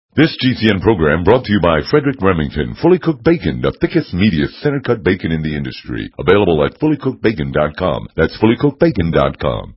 This GCN program brought to you by Frederick Remington. Fully cooked bacon, the thickest, meatiest, center-cut bacon in the industry. Available at fullycookedbacon.com. That's fullycookedbacon.com.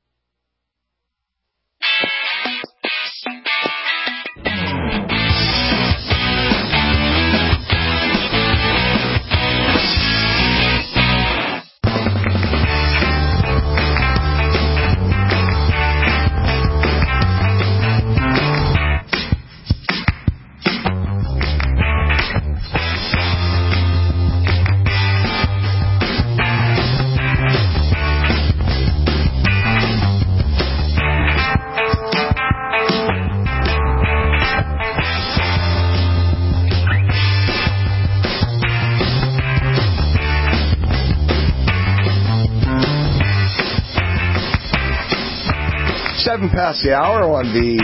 Past the hour on the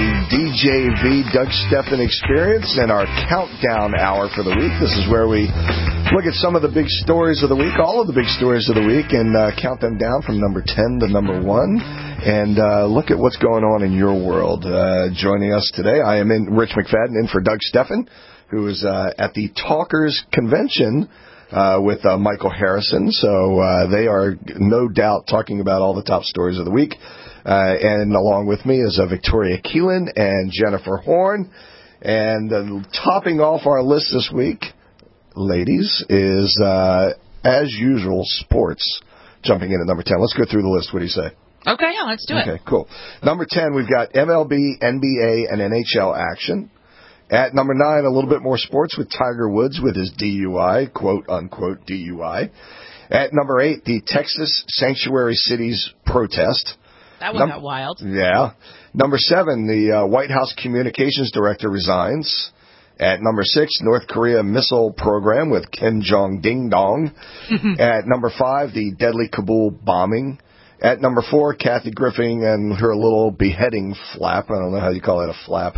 DJV Doug Stephan Experience and our countdown hour for the week. This is where we look at some of the big stories of the week, all of the big stories of the week, and count them down from number 10 to number 1, and look at what's going on in your world. Joining us today, I am Rich McFadden in for Doug Stephan, who is at the Talkers Convention with Michael Harrison. So they are no doubt talking about all the top stories of the week. And along with me is Victoria Keelan and Jennifer Horn. And topping off our list this week, ladies, is, as usual, sports. Jumping in at number 10. Let's go through the list. What do you say? Okay, yeah, let's do it. Okay, cool. Number 10, we've got MLB, NBA, and NHL action. At number 9, a little bit more sports with Tiger Woods with his DUI, quote-unquote DUI. At number 8, the Texas Sanctuary Cities protest. That one got wild. Yeah. Number 7, the White House Communications Director resigns. At number 6, North Korea missile program with Kim Jong Ding Dong. At number 5, the deadly Kabul bombing. At number 4, Kathy Griffin and her little beheading flap. I don't know how you call it, a flap.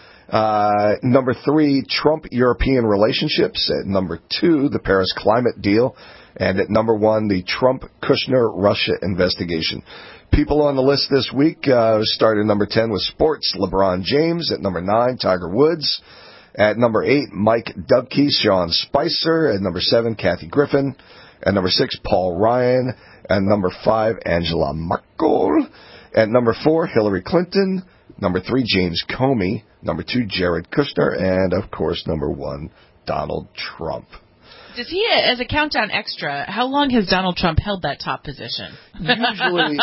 Number 3, Trump-European relationships. At number 2, the Paris climate deal. And at number 1, the Trump-Kushner-Russia investigation. People on the list this week started at number 10 with sports, LeBron James. At number 9, Tiger Woods. At number 8, Mike Dubke, Sean Spicer. At number 7, Kathy Griffin. At number 6, Paul Ryan. At number 5, Angela Merkel. At number 4, Hillary Clinton. Number 3, James Comey. Number 2, Jared Kushner. And, of course, number 1, Donald Trump. Does he, as a countdown extra, how long has Donald Trump held that top position? Usually,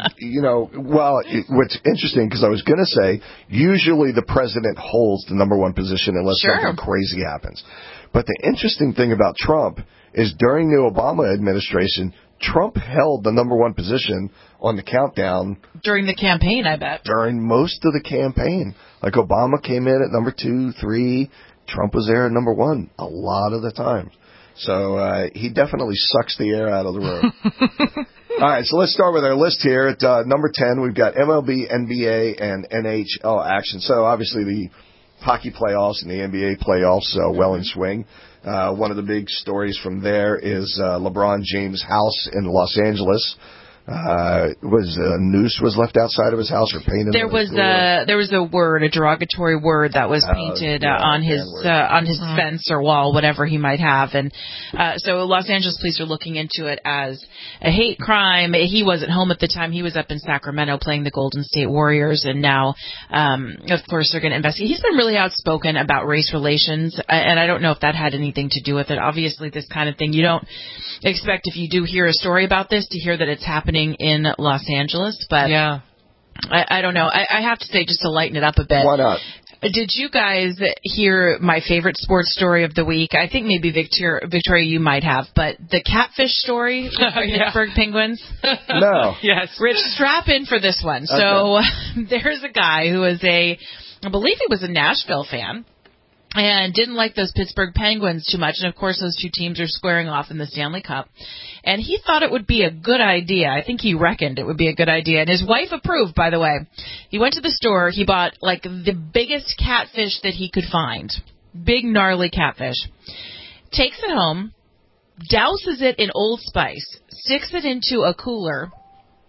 what's interesting, because I was going to say, usually the president holds the number 1 position unless something crazy happens. But the interesting thing about Trump is during the Obama administration, Trump held the number 1 position on the countdown. During the campaign, I bet. During most of the campaign. Like Obama came in at number 2, 3. Trump was there at number 1 a lot of the time. So he definitely sucks the air out of the room. All right, so let's start with our list here. At number 10, we've got MLB, NBA, and NHL action. So obviously the hockey playoffs and the NBA playoffs well in swing. One of the big stories from there is LeBron James' house in Los Angeles. Was a noose was left outside of his house or painted? There was a derogatory word that was painted on his fence or wall, whatever he might have, and so Los Angeles police are looking into it as a hate crime. He wasn't home at the time; he was up in Sacramento playing the Golden State Warriors, and now, of course, they're going to investigate. He's been really outspoken about race relations, and I don't know if that had anything to do with it. Obviously, this kind of thing you don't expect if you do hear a story about this to hear that it's happening in Los Angeles, but yeah, I don't know. I have to say, just to lighten it up a bit. Why not? Did you guys hear my favorite sports story of the week? I think maybe Victoria, you might have, but the catfish story with the Pittsburgh Penguins. No. Yes. Rich, strap in for this one. Okay. So there's a guy who is I believe he was a Nashville fan, and didn't like those Pittsburgh Penguins too much. And, of course, those two teams are squaring off in the Stanley Cup. And he thought it would be a good idea. I think he reckoned it would be a good idea. And his wife approved, by the way. He went to the store. He bought, the biggest catfish that he could find. Big, gnarly catfish. Takes it home, douses it in Old Spice, sticks it into a cooler,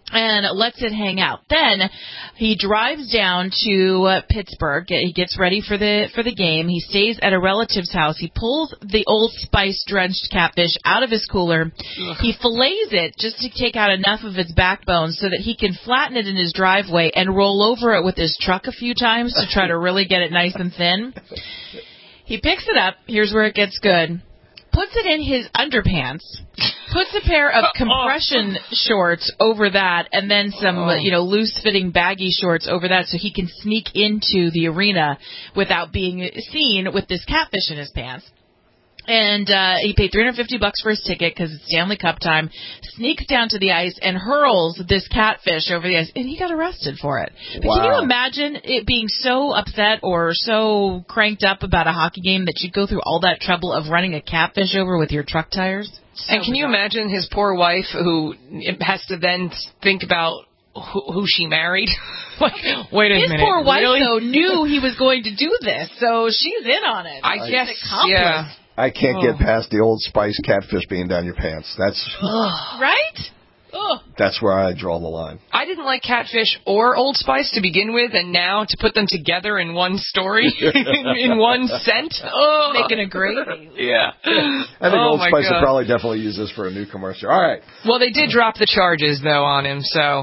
and lets it hang out. Then he drives down to Pittsburgh. He gets ready for the game. He stays at a relative's house. He pulls the Old Spice drenched catfish out of his cooler. Ugh. He fillets it just to take out enough of its backbone so that he can flatten it in his driveway and roll over it with his truck a few times to try to really get it nice and thin. He picks it up. Here's where it gets good. Puts it in his underpants, puts a pair of compression shorts over that, and then some, loose-fitting baggy shorts over that so he can sneak into the arena without being seen with this catfish in his pants. And he paid $350 for his ticket because it's Stanley Cup time, sneaks down to the ice and hurls this catfish over the ice, and he got arrested for it. But Can you imagine it being so upset or so cranked up about a hockey game that you'd go through all that trouble of running a catfish over with your truck tires? And can you imagine his poor wife who has to then think about who she married? Wait a minute. His poor wife, really? though, knew he was going to do this, so she's in on it. I guess, yeah. I can't get past the Old Spice catfish being down your pants. That's right? That's where I draw the line. I didn't like catfish or Old Spice to begin with, and now to put them together in one story, in one scent, making a gravy. Yeah. I think Old Spice would probably definitely use this for a new commercial. All right. Well, they did drop the charges though on him, so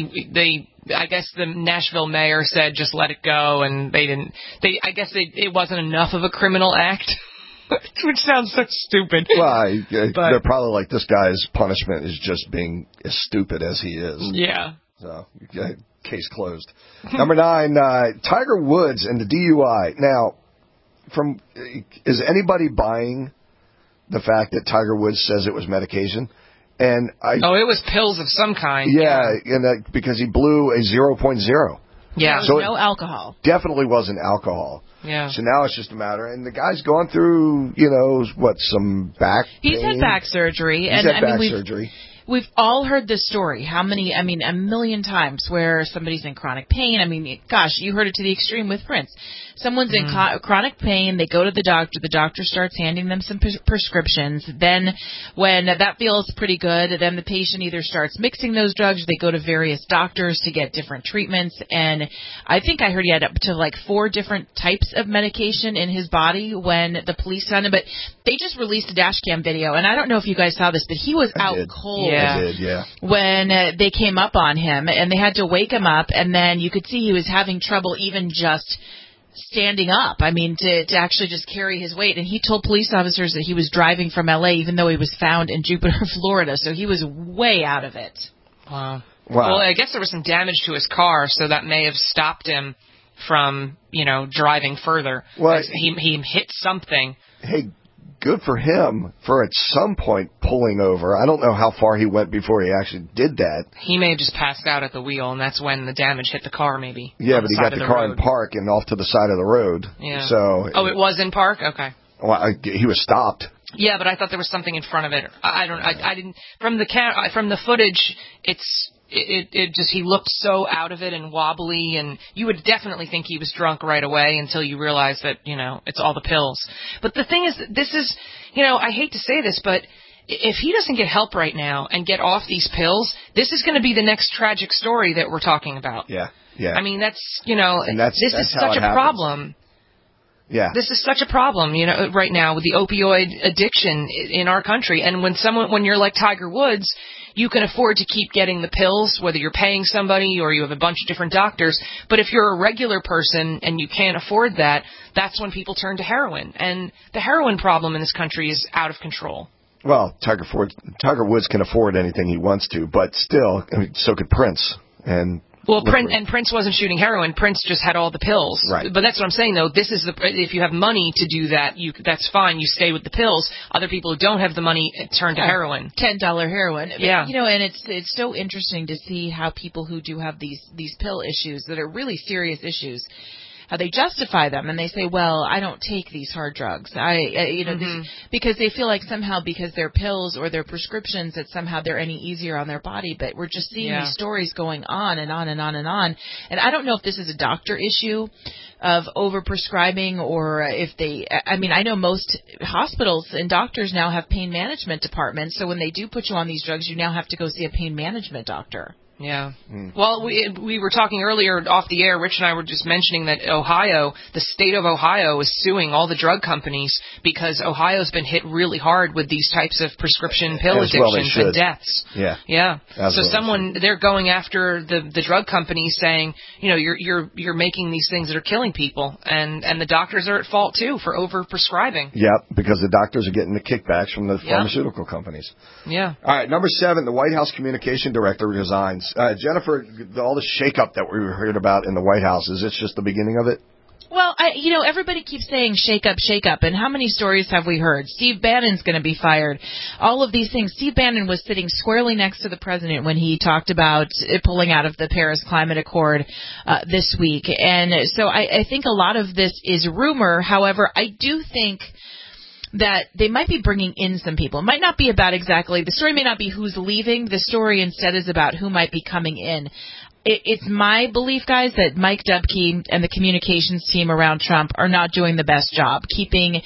I guess the Nashville mayor said just let it go, and they didn't. It wasn't enough of a criminal act. Which sounds so stupid. Well, they're probably like, this guy's punishment is just being as stupid as he is. Yeah. So, case closed. Number 9, Tiger Woods and the DUI. Now, is anybody buying the fact that Tiger Woods says it was medication? And it was pills of some kind. Yeah, and because he blew a 0.0. Yeah, so no alcohol. Definitely wasn't alcohol. Yeah. So now it's just a matter, and the guy's going through, some back pain. He's had back surgery. Surgery. We've all heard this story. A million times where somebody's in chronic pain. Gosh, you heard it to the extreme with Prince. Someone's in chronic pain. They go to the doctor. The doctor starts handing them some prescriptions. Then when that feels pretty good, then the patient either starts mixing those drugs or they go to various doctors to get different treatments. And I think I heard he had up to 4 different types of medication in his body when the police found him. But they just released a dash cam video. And I don't know if you guys saw this, but he was out cold. Yeah. I did, yeah. When they came up on him, and they had to wake him up, and then you could see he was having trouble even just standing up. To actually just carry his weight. And he told police officers that he was driving from L.A., even though he was found in Jupiter, Florida. So he was way out of it. Wow. Well, I guess there was some damage to his car, so that may have stopped him from, driving further. Well, he hit something. Hey, good for him for at some point pulling over. I don't know how far he went before he actually did that. He may have just passed out at the wheel, and that's when the damage hit the car, maybe. Yeah, but he got the car in park and off to the side of the road. Yeah. So. It was in park? Okay. Well, he was stopped. Yeah, but I thought there was something in front of it. I didn't. From the footage, it just, he looked so out of it and wobbly, and you would definitely think he was drunk right away until you realize that, it's all the pills. But the thing is, this is, I hate to say this, but if he doesn't get help right now and get off these pills, this is going to be the next tragic story that we're talking about. Yeah, yeah. That's, and this is such a problem. Yeah. This is such a problem, right now with the opioid addiction in our country. And when you're like Tiger Woods, you can afford to keep getting the pills, whether you're paying somebody or you have a bunch of different doctors. But if you're a regular person and you can't afford that, that's when people turn to heroin. And the heroin problem in this country is out of control. Well, Tiger Woods can afford anything he wants to, but still, so could Prince. Well, Prince wasn't shooting heroin. Prince just had all the pills. Right. But that's what I'm saying, though. If you have money to do that, that's fine. You stay with the pills. Other people who don't have the money turn to heroin. $10 heroin. Yeah. And it's so interesting to see how people who do have these pill issues that are really serious issues, how they justify them, and they say, well, I don't take these hard drugs. Because they feel like somehow because they're pills or they're prescriptions that somehow they're any easier on their body. But we're just seeing these stories going on and on and on and on. And I don't know if this is a doctor issue of overprescribing or if I know most hospitals and doctors now have pain management departments. So when they do put you on these drugs, you now have to go see a pain management doctor. Yeah. Well, we were talking earlier off the air. Rich and I were just mentioning that Ohio, the state of Ohio, is suing all the drug companies because Ohio's been hit really hard with these types of prescription pill addictions and deaths. Yeah. So they're going after the drug companies, saying, you're making these things that are killing people, and the doctors are at fault too for over prescribing. Yeah, because the doctors are getting the kickbacks from the pharmaceutical companies. Yeah. All right, number 7, the White House communication director resigns. Jennifer, all the shakeup that we heard about in the White House, is this just the beginning of it? Well, everybody keeps saying shake up, and how many stories have we heard? Steve Bannon's going to be fired. All of these things. Steve Bannon was sitting squarely next to the president when he talked about pulling out of the Paris Climate Accord this week. And so I think a lot of this is rumor. However, I do think that they might be bringing in some people. It might not be about the story may not be who's leaving. The story instead is about who might be coming in. It's my belief, guys, that Mike Dubke and the communications team around Trump are not doing the best job keeping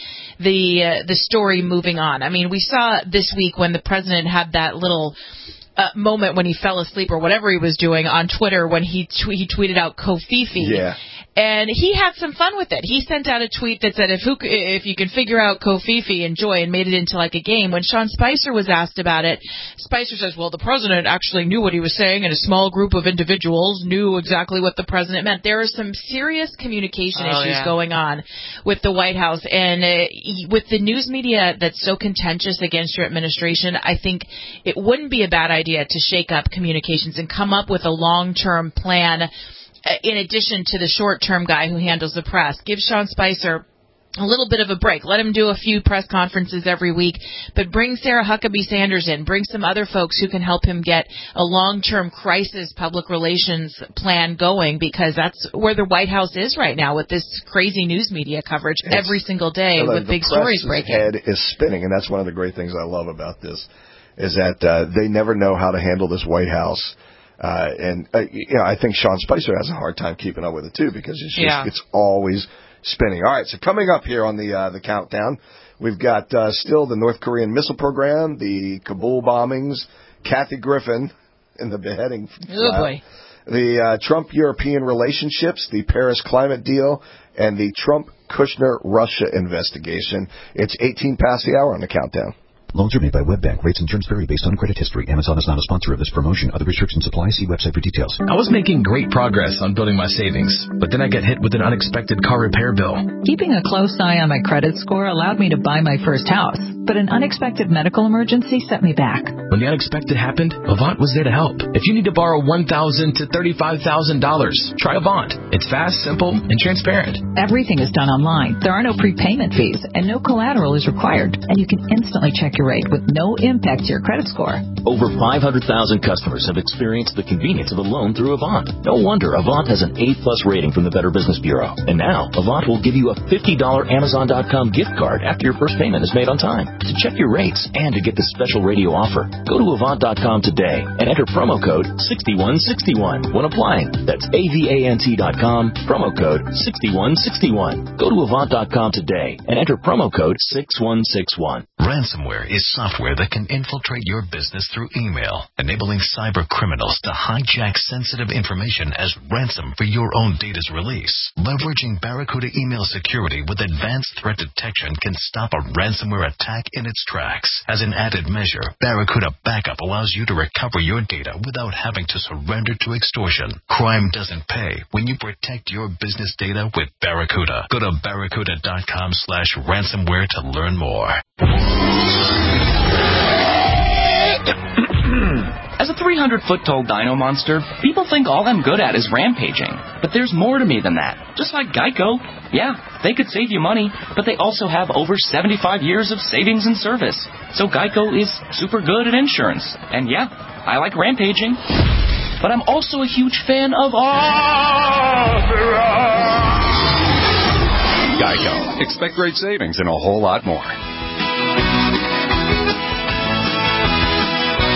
the story moving on. I mean, we saw this week when the president had that little moment when he fell asleep or whatever he was doing on Twitter when he tweeted out Kofifi. Yeah. And he had some fun with it. He sent out a tweet that said, if you can figure out Kofifi, enjoy, and made it into like a game. When Sean Spicer was asked about it, Spicer says, well, the president actually knew what he was saying, and a small group of individuals knew exactly what the president meant. There are some serious communication issues going on with the White House. And with the news media that's so contentious against your administration, I think it wouldn't be a bad idea to shake up communications and come up with a long-term plan in addition to the short-term guy who handles the press. Give Sean Spicer a little bit of a break. Let him do a few press conferences every week, but bring Sarah Huckabee Sanders in. Bring some other folks who can help him get a long-term crisis public relations plan going, because that's where the White House is right now with this crazy news media coverage every single day with big stories breaking. The head is spinning, and that's one of the great things I love about this, is that they never know how to handle this White House. I think Sean Spicer has a hard time keeping up with it too, because it's always spinning. All right, so coming up here on the countdown, we've got still the North Korean missile program, the Kabul bombings, Kathy Griffin in the beheading. Oh boy. The Trump-European relationships, the Paris climate deal, and the Trump-Kushner-Russia investigation. It's 18 past the hour on the countdown. Loans are made by WebBank. Rates and terms vary based on credit history. Amazon is not a sponsor of this promotion. Other restrictions apply. See website for details. I was making great progress on building my savings, but then I got hit with an unexpected car repair bill. Keeping a close eye on my credit score allowed me to buy my first house, but an unexpected medical emergency set me back. When the unexpected happened, Avant was there to help. If you need to borrow $1,000 to $35,000, try Avant. It's fast, simple, and transparent. Everything is done online. There are no prepayment fees, and no collateral is required, and you can instantly check your rate with no impact to your credit score. Over 500,000 customers have experienced the convenience of a loan through Avant. No wonder Avant has an A+ rating from the Better Business Bureau. And now, Avant will give you a $50 Amazon.com gift card after your first payment is made on time. To check your rates and to get the special radio offer, go to Avant.com today and enter promo code 6161 when applying. That's AVANT.com, promo code 6161. Go to Avant.com today and enter promo code 6161. Ransomware is software that can infiltrate your business through email, enabling cyber criminals to hijack sensitive information as ransom for your own data's release. Leveraging Barracuda email security with advanced threat detection can stop a ransomware attack in its tracks. As an added measure, Barracuda Backup allows you to recover your data without having to surrender to extortion. Crime doesn't pay when you protect your business data with Barracuda. Go to barracuda.com/ransomware to learn more. As a 300-foot tall dino monster, people think all I'm good at is rampaging. But there's more to me than that. Just like Geico. Yeah, they could save you money, but they also have over 75 years of savings and service. So Geico is super good at insurance. And yeah, I like rampaging. But I'm also a huge fan of Geico. Expect great savings and a whole lot more.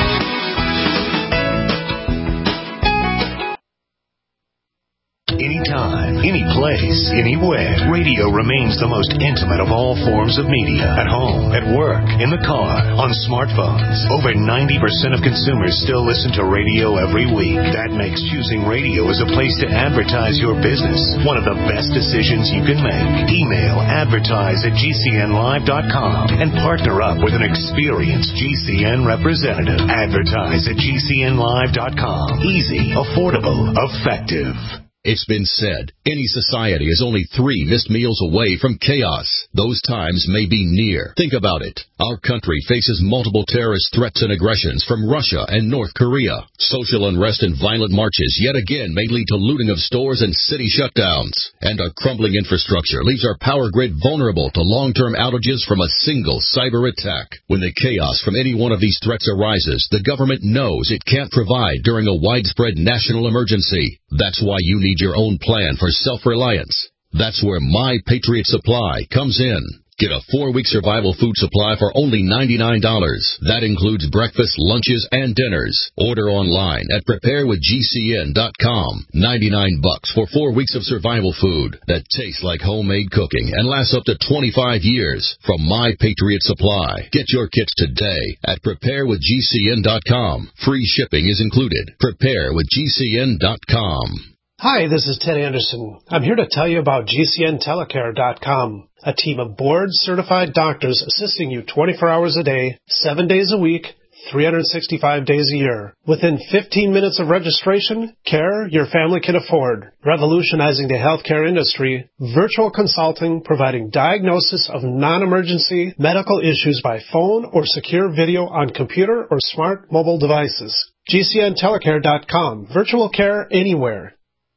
Anytime, any place, anywhere. Radio remains the most intimate of all forms of media. At home, at work, in the car, on smartphones. Over 90% of consumers still listen to radio every week. That makes choosing radio as a place to advertise your business one of the best decisions you can make. Email advertise@gcnlive.com and partner up with an experienced GCN representative. Advertise at gcnlive.com. Easy, affordable, effective. It's been said, any society is only 3 missed meals away from chaos. Those times may be near. Think about it. Our country faces multiple terrorist threats and aggressions from Russia and North Korea. Social unrest and violent marches yet again may lead to looting of stores and city shutdowns. And our crumbling infrastructure leaves our power grid vulnerable to long-term outages from a single cyber attack. When the chaos from any one of these threats arises, the government knows it can't provide during a widespread national emergency. That's why you need your own plan for self-reliance. That's where My Patriot Supply comes in. Get a 4-week survival food supply for only $99. That includes breakfast, lunches, and dinners. Order online at preparewithgcn.com. $99 for 4 weeks of survival food that tastes like homemade cooking and lasts up to 25 years from My Patriot Supply. Get your kits today at preparewithgcn.com. Free shipping is included. Preparewithgcn.com. Hi, this is Ted Anderson. I'm here to tell you about GCNtelecare.com, a team of board-certified doctors assisting you 24 hours a day, 7 days a week, 365 days a year. Within 15 minutes of registration, care your family can afford. Revolutionizing the healthcare industry, virtual consulting providing diagnosis of non-emergency medical issues by phone or secure video on computer or smart mobile devices. GCNtelecare.com, virtual care anywhere.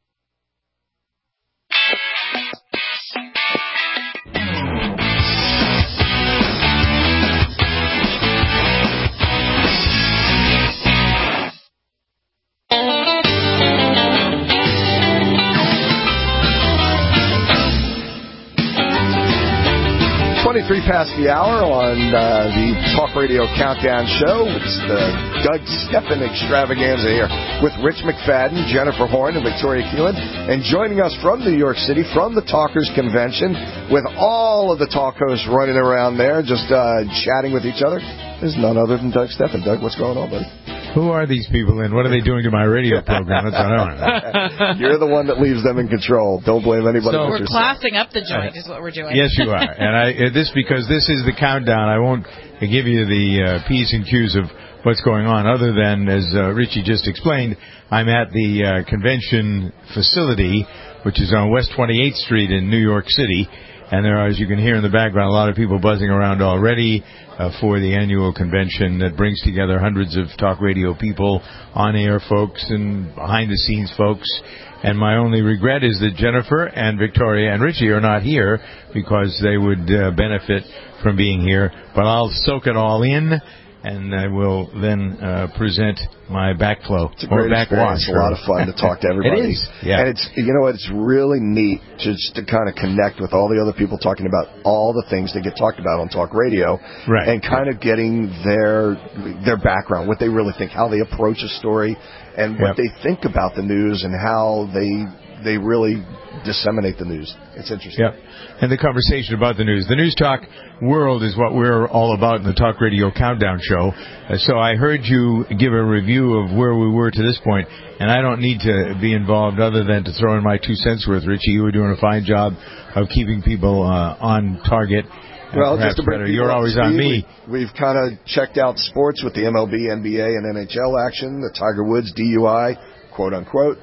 23 past the hour on the Talk Radio Countdown Show. It's the Doug Stephan extravaganza here with Rich McFadden, Jennifer Horn, and Victoria Keelan. And joining us from New York City, from the Talkers Convention, with all of the talk hosts running around there, just chatting with each other, is none other than Doug Stephan. Doug, what's going on, buddy? Who are these people and what are they doing to my radio program? That's what I want to know. You're the one that leaves them in control. Don't blame anybody. So we're classing up the joint is what we're doing. Yes, you are. And because this is the countdown, I won't give you the P's and Q's of what's going on, other than, as Richie just explained, I'm at the convention facility, which is on West 28th Street in New York City. And there are, as you can hear in the background, a lot of people buzzing around already for the annual convention that brings together hundreds of talk radio people, on-air folks, and behind-the-scenes folks. And my only regret is that Jennifer and Victoria and Richie are not here because they would benefit from being here. But I'll soak it all in, and I will then present my backflow. It's a great experience. It's a lot of fun to talk to everybody. It is. Yeah. And it's, you know what, it's really neat just to kind of connect with all the other people talking about all the things that get talked about on talk radio. Right. And kind of getting their background, what they really think, how they approach a story, and what they think about the news and how they really disseminate the news. It's interesting. Yep. And the conversation about the news. The News Talk world is what we're all about in the Talk Radio Countdown Show. So I heard you give a review of where we were to this point, and I don't need to be involved other than to throw in my 2 cents worth. Richie, you were doing a fine job of keeping people on target. Well, just to bring better. You're always on me. We've kind of checked out sports with the MLB, NBA, and NHL action, the Tiger Woods DUI, quote unquote.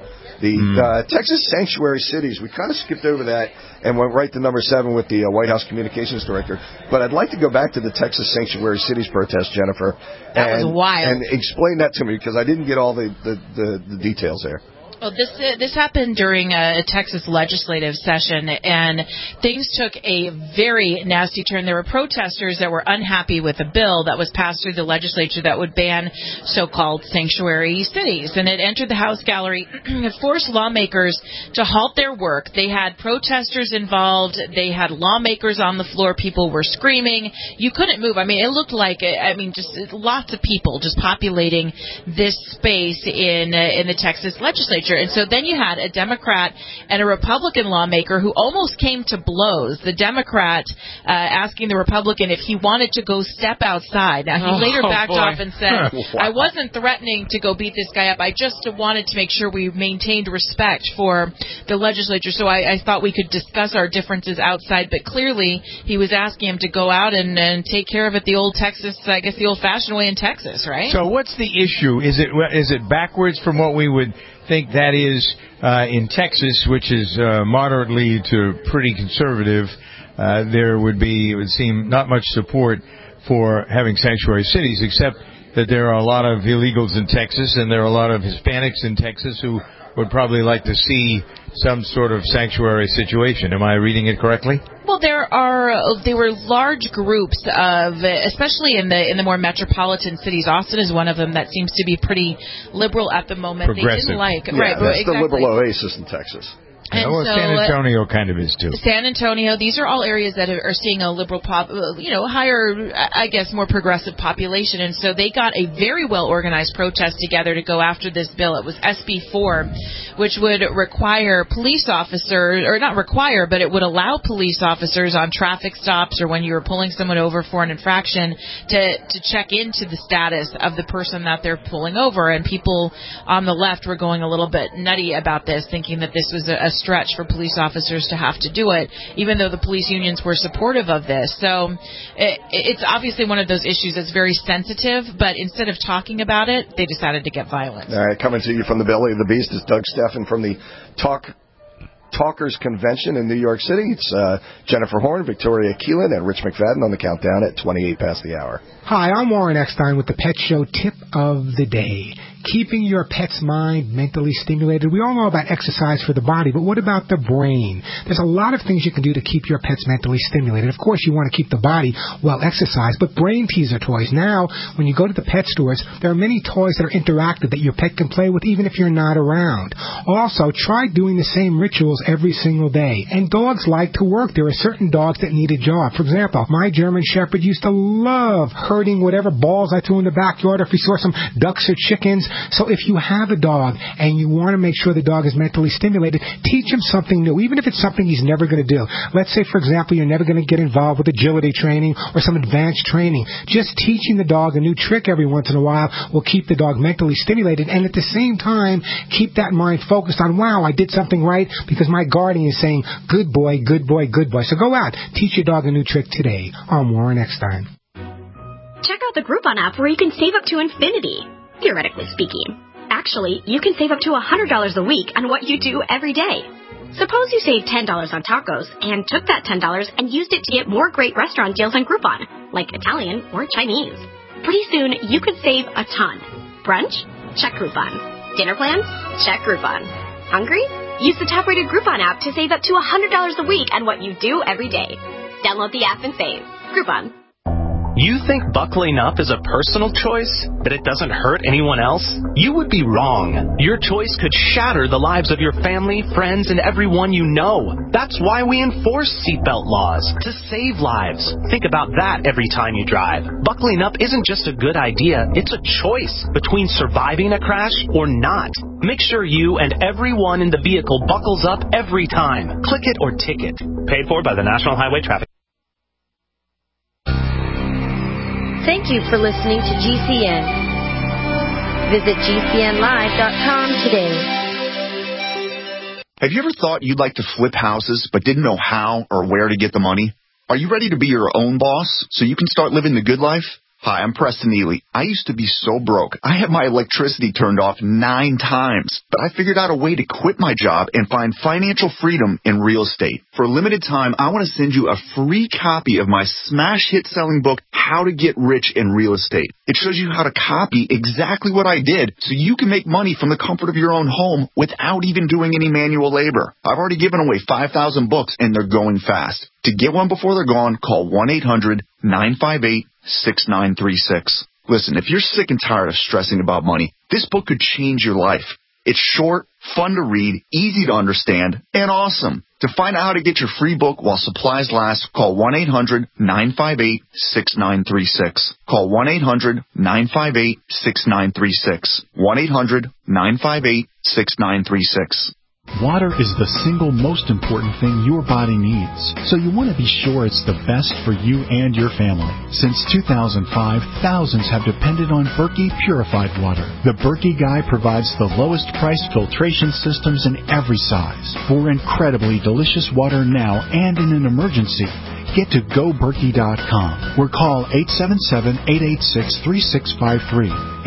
The Texas Sanctuary Cities, we kind of skipped over that and went right to number 7 with the White House Communications Director. But I'd like to go back to the Texas Sanctuary Cities protest, Jennifer. That was wild. And explain that to me, because I didn't get all the details there. Well, this happened during a Texas legislative session, and things took a very nasty turn. There were protesters that were unhappy with a bill that was passed through the legislature that would ban so-called sanctuary cities, and it entered the House gallery and forced lawmakers to halt their work. They had protesters involved. They had lawmakers on the floor. People were screaming. You couldn't move. I mean, it looked like, just lots of people just populating this space in the Texas legislature. legislature. And so then you had a Democrat and a Republican lawmaker who almost came to blows. The Democrat asking the Republican if he wanted to go step outside. Now, he later backed off and said, I wasn't threatening to go beat this guy up. I just wanted to make sure we maintained respect for the legislature. So I thought we could discuss our differences outside. But clearly, he was asking him to go out and take care of it the old Texas, I guess the old-fashioned way in Texas, right? So what's the issue? Is it backwards from what we would think that is in Texas, which is moderately to pretty conservative? There would seem not much support for having sanctuary cities, except that there are a lot of illegals in Texas and there are a lot of Hispanics in Texas who would probably like to see some sort of sanctuary situation. Am I reading it correctly? Well, there were large groups of, especially in the more metropolitan cities. Austin is one of them that seems to be pretty liberal at the moment. Progressive. They didn't like, right? That's exactly. The liberal oasis in Texas. And well, San Antonio kind of is too. San Antonio, these are all areas that are seeing a liberal higher, I guess, more progressive population. And so they got a very well organized protest together to go after this bill. It was SB 4, which would require police officers, or not require, but it would allow police officers on traffic stops or when you were pulling someone over for an infraction to check into the status of the person that they're pulling over. And people on the left were going a little bit nutty about this, thinking that this was a stretch for police officers to have to do it, even though the police unions were supportive of this. So it's obviously one of those issues that's very sensitive, but instead of talking about it, they decided to get violent. All right, coming to you from the belly of the beast is Doug Steffen from the Talkers Convention in New York City. It's Jennifer Horn, Victoria Keelan, and Rich McFadden on the countdown at 28 past the hour. Hi, I'm Warren Eckstein with the Pet Show Tip of the Day. Keeping your pet's mind mentally stimulated. We all know about exercise for the body, but what about the brain? There's a lot of things you can do to keep your pets mentally stimulated. Of course, you want to keep the body well exercised, but brain teaser toys. Now, when you go to the pet stores, there are many toys that are interactive that your pet can play with even if you're not around. Also, try doing the same rituals every single day. And dogs like to work. There are certain dogs that need a job. For example, my German Shepherd used to love herding whatever balls I threw in the backyard, or if he saw some ducks or chickens. So if you have a dog and you want to make sure the dog is mentally stimulated, teach him something new, even if it's something he's never going to do. Let's say, for example, you're never going to get involved with agility training or some advanced training. Just teaching the dog a new trick every once in a while will keep the dog mentally stimulated, and at the same time, keep that mind focused on, wow, I did something right because my guardian is saying, good boy, good boy, good boy. So go out, teach your dog a new trick today. I'm Warren Eckstein. Check out the Groupon app where you can save up to infinity, theoretically speaking. Actually, you can save up to $100 a week on what you do every day. Suppose you saved $10 on tacos and took that $10 and used it to get more great restaurant deals on Groupon, like Italian or Chinese. Pretty soon, you could save a ton. Brunch? Check Groupon. Dinner plans? Check Groupon. Hungry? Use the top-rated Groupon app to save up to $100 a week on what you do every day. Download the app and save. Groupon. You think buckling up is a personal choice, but it doesn't hurt anyone else? You would be wrong. Your choice could shatter the lives of your family, friends, and everyone you know. That's why we enforce seatbelt laws, to save lives. Think about that every time you drive. Buckling up isn't just a good idea, it's a choice between surviving a crash or not. Make sure you and everyone in the vehicle buckles up every time. Click it or ticket. Paid for by the National Highway Traffic. Thank you for listening to GCN. Visit GCNlive.com today. Have you ever thought you'd like to flip houses but didn't know how or where to get the money? Are you ready to be your own boss so you can start living the good life? Hi, I'm Preston Ely. I used to be so broke. I had my electricity turned off 9 times, but I figured out a way to quit my job and find financial freedom in real estate. For a limited time, I want to send you a free copy of my smash hit selling book, How to Get Rich in Real Estate. It shows you how to copy exactly what I did so you can make money from the comfort of your own home without even doing any manual labor. I've already given away 5,000 books and they're going fast. To get one before they're gone, call 1-800-958-6936. Listen, if you're sick and tired of stressing about money, this book could change your life. It's short, fun to read, easy to understand, and awesome. To find out how to get your free book while supplies last, call 1-800-958-6936. Call 1-800-958-6936. 1-800-958-6936. Water is the single most important thing your body needs, so you want to be sure it's the best for you and your family. Since 2005, thousands have depended on Berkey purified water. The Berkey Guy provides the lowest price filtration systems in every size for incredibly delicious water now and in an emergency. Get to GoBerkey.com or call 877-886-3653.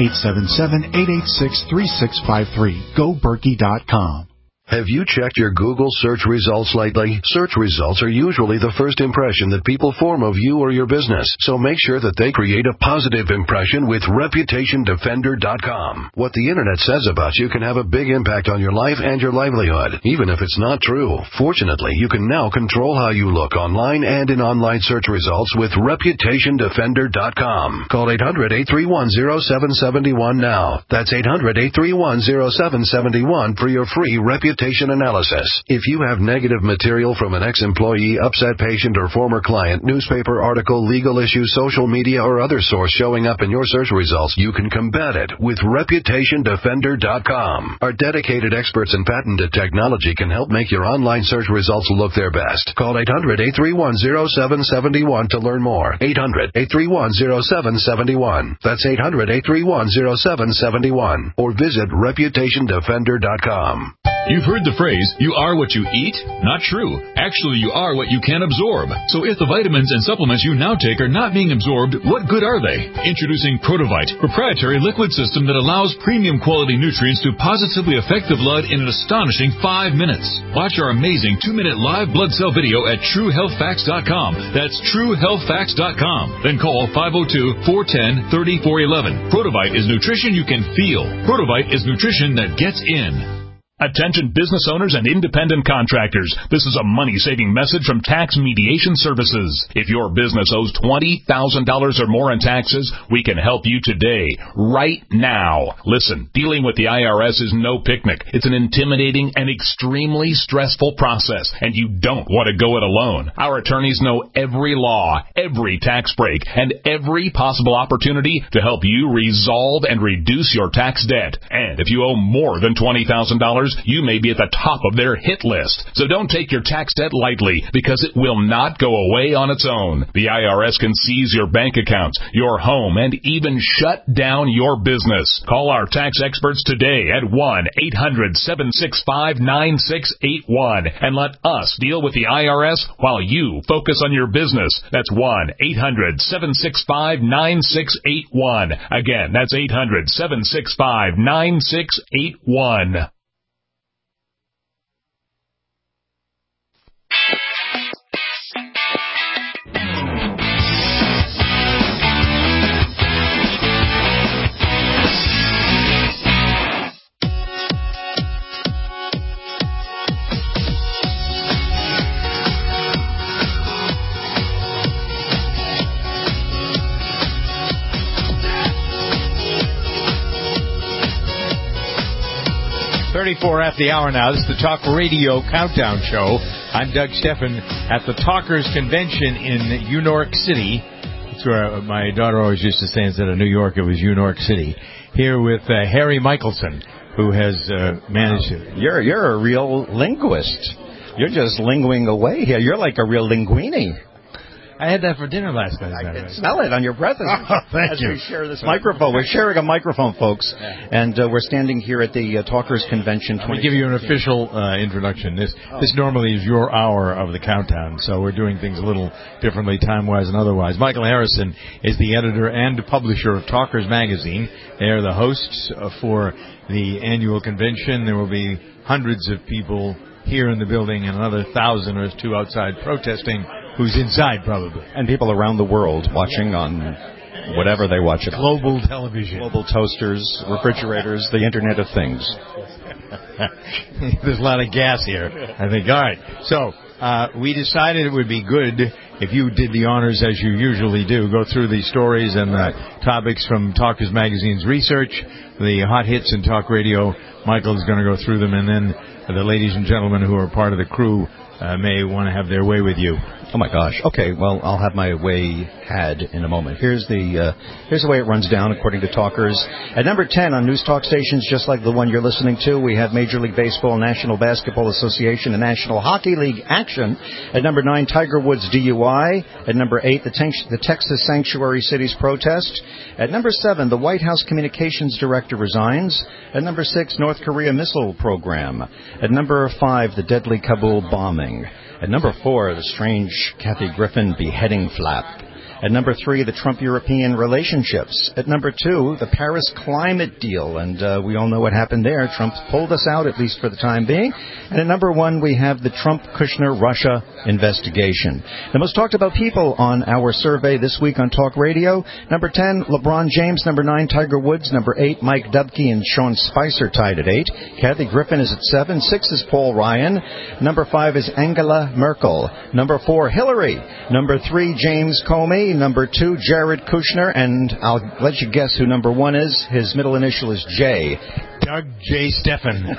877-886-3653. GoBerkey.com. Have you checked your Google search results lately? Search results are usually the first impression that people form of you or your business, so make sure that they create a positive impression with ReputationDefender.com. What the Internet says about you can have a big impact on your life and your livelihood, even if it's not true. Fortunately, you can now control how you look online and in online search results with ReputationDefender.com. Call 800-831-0771 now. That's 800-831-0771 for your free reputation analysis. If you have negative material from an ex-employee, upset patient, or former client, newspaper article, legal issue, social media, or other source showing up in your search results, you can combat it with ReputationDefender.com. Our dedicated experts in patented technology can help make your online search results look their best. Call 800-831-0771 to learn more. 800-831-0771. That's 800-831-0771. Or visit ReputationDefender.com. You've heard the phrase, you are what you eat? Not true. Actually, you are what you can absorb. So if the vitamins and supplements you now take are not being absorbed, what good are they? Introducing Protovite, proprietary liquid system that allows premium quality nutrients to positively affect the blood in an astonishing 5 minutes. Watch our amazing 2-minute live blood cell video at TrueHealthFacts.com. That's TrueHealthFacts.com. Then call 502-410-3411. Protovite is nutrition you can feel. Protovite is nutrition that gets in. Attention business owners and independent contractors. This is a money-saving message from Tax Mediation Services. If your business owes $20,000 or more in taxes, we can help you today, right now. Listen, dealing with the IRS is no picnic. It's an intimidating and extremely stressful process, and you don't want to go it alone. Our attorneys know every law, every tax break, and every possible opportunity to help you resolve and reduce your tax debt. And if you owe more than $20,000, you may be at the top of their hit list. So don't take your tax debt lightly, because it will not go away on its own. The IRS can seize your bank accounts, your home, and even shut down your business. Call our tax experts today at 1-800-765-9681 and let us deal with the IRS while you focus on your business. That's 1-800-765-9681. Again, that's 800-765-9681. At the hour now. This is the Talk Radio Countdown Show. I'm Doug Steffen at the Talkers Convention in New York City. That's where my daughter always used to say, instead of New York, it was New York City. Here with Harry Michelson, who has managed to... You're a real linguist. You're just linguing away here. You're like a real linguini. I had that for dinner last night. I can smell it on your breath as you. we share this microphone. We're sharing a microphone, folks, and we're standing here at the Talkers Convention. Let me give you an official introduction. This normally is your hour of the countdown, so we're doing things a little differently time-wise and otherwise. Michael Harrison is the editor and publisher of Talkers Magazine. They are the hosts for the annual convention. There will be hundreds of people here in the building and another 1,000 or 2 outside protesting. Who's inside, probably. And people around the world watching on whatever they watch it on. Global television. Global toasters, refrigerators, the Internet of Things. There's a lot of gas here, I think. All right. So, we decided it would be good if you did the honors as you usually do, go through the stories and topics from Talkers Magazine's research, the hot hits in talk radio. Michael's going to go through them, and then the ladies and gentlemen who are part of the crew may want to have their way with you. Oh my gosh. Okay, well, I'll have my way had in a moment. Here's the way it runs down according to Talkers. At number 10 on news talk stations, just like the one you're listening to, we have Major League Baseball, National Basketball Association, and National Hockey League action. At number 9, Tiger Woods DUI. At number 8, the Texas Sanctuary Cities protest. At number 7, the White House Communications Director resigns. At number 6, North Korea missile program. At number 5, the deadly Kabul bombing. At number 4, the strange Kathy Griffin beheading flap. At number 3, the Trump-European relationships. At number 2, the Paris climate deal. And we all know what happened there. Trump pulled us out, at least for the time being. And at number 1, we have the Trump-Kushner-Russia investigation. The most talked about people on our survey this week on Talk Radio. Number 10, LeBron James. Number 9, Tiger Woods. Number 8, Mike Dubke and Sean Spicer tied at 8. Kathy Griffin is at 7. 6 is Paul Ryan. Number 5 is Angela Merkel. Number 4, Hillary. Number 3, James Comey. Number 2, Jared Kushner. And I'll let you guess who number 1 is. His middle initial is J. Doug J. Steffen.